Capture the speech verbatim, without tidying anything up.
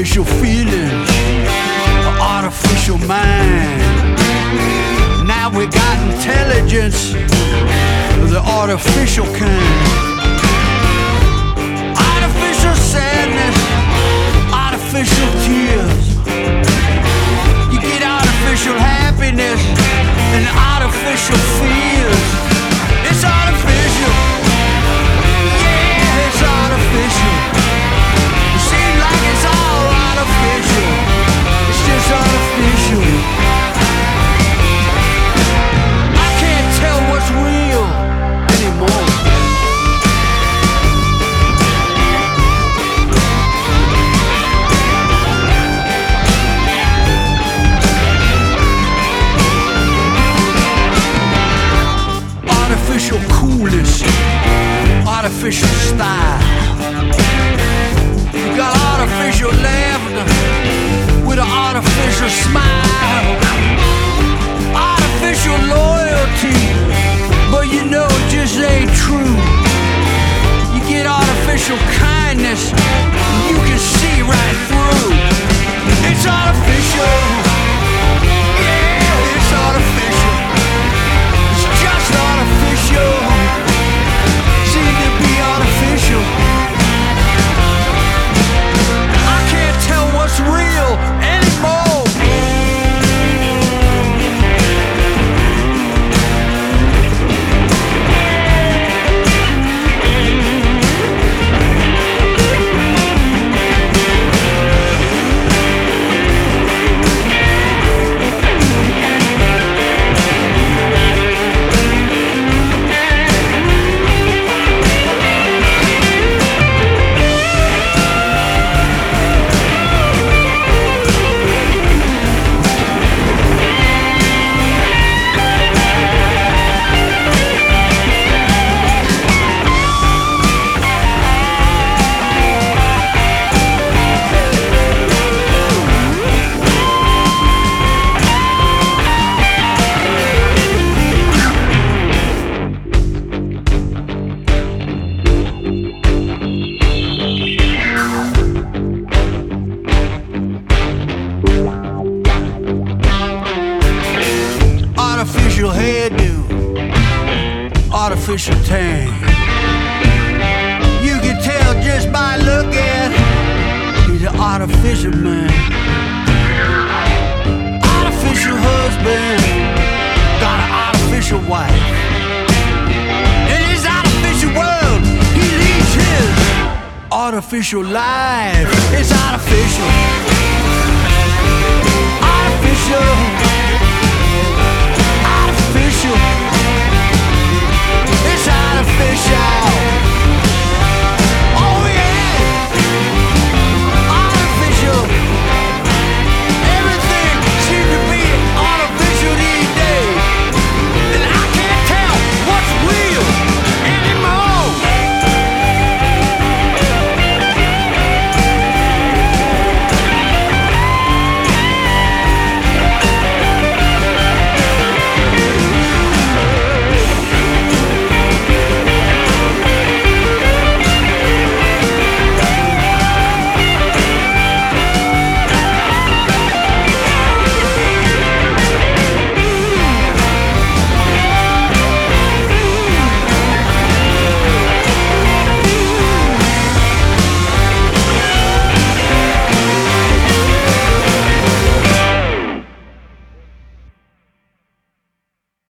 artificial feelings, an artificial mind. Now we got intelligence, the artificial kind. Artificial sadness, artificial tears. You get artificial happiness and artificial fears. It's artificial, yeah, it's artificial. It seems like it's all artificial. It's just artificial. I can't tell what's real anymore. Artificial coolness, artificial style. You got artificial laughter with an artificial smile. Artificial loyalty, but you know it just ain't true. You get artificial kindness, and you can see right through. It's artificial, yeah, it's artificial. It's just artificial, seem to be artificial. I can't tell what's real anymore. Artificial hairdo, artificial tan. You can tell just by looking, he's an artificial man. Artificial husband, got an artificial wife. In his artificial world, he leads his artificial life. It's artificial, artificial. Artificial. It's artificial.